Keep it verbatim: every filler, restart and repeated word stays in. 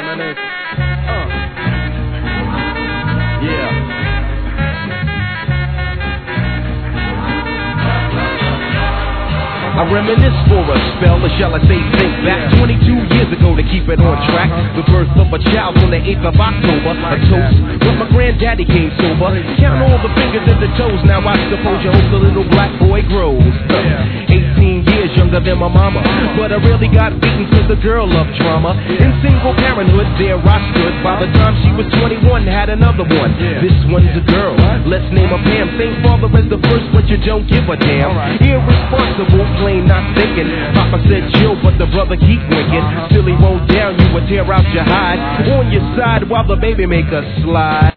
minute. Uh. Yeah. I reminisce for a spell, or shall I say think back twenty-two years ago to keep it on track. The birth of a child on the eighth of October. A toast when my granddaddy came sober. Count all the fingers and the toes. Now I suppose you hope the little black boy grows. eighteen years younger than my mama, but I really got beaten cause the girl loved drama. In single parenthood there I stood. By the time she was twenty-one, had another one. This one's a girl, let's name her Pam. Same father as the first, but you don't give a damn. Irresponsible, plain not thinking. Papa said chill, but the brother keep winking. Still he won't down you, would tear out your hide on your side while the baby make a slide.